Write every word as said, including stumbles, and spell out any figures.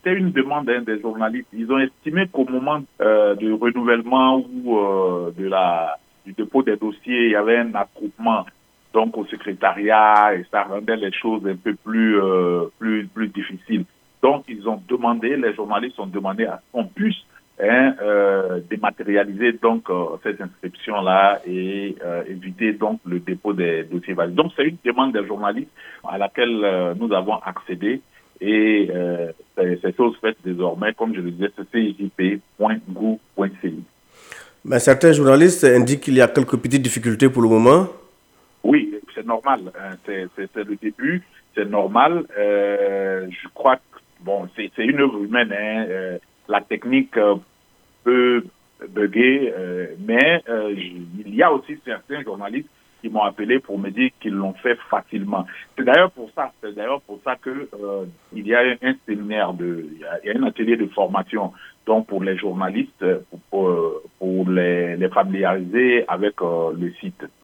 c'était une demande hein, des journalistes. Ils ont estimé qu'au moment euh, du renouvellement ou euh, de la, du dépôt des dossiers, il y avait un attroupement donc au secrétariat et ça rendait les choses un peu plus, euh, plus, plus difficiles. Donc, ils ont demandé, les journalistes ont demandé à ce qu'on puisse hein, euh, dématérialiser donc euh, ces inscriptions-là et euh, éviter donc le dépôt des dossiers valides. Donc, c'est une demande des journalistes à laquelle euh, nous avons accédé et euh, c'est, c'est chose faite désormais, comme je le disais, c'est c i j p point gouv point c i. Mais certains journalistes indiquent qu'il y a quelques petites difficultés pour le moment. Oui, c'est normal. Hein, c'est, c'est, c'est le début, c'est normal. Euh, je crois que bon, c'est, c'est une œuvre humaine. Hein, euh, la technique euh, peut bugger, euh, mais euh, il y a aussi certains journalistes qui m'ont appelé pour me dire qu'ils l'ont fait facilement. C'est d'ailleurs pour ça, c'est d'ailleurs pour ça que euh, il y a un séminaire de, il y a, il y a un atelier de formation donc pour les journalistes pour, pour, pour les, les familiariser avec euh, le site.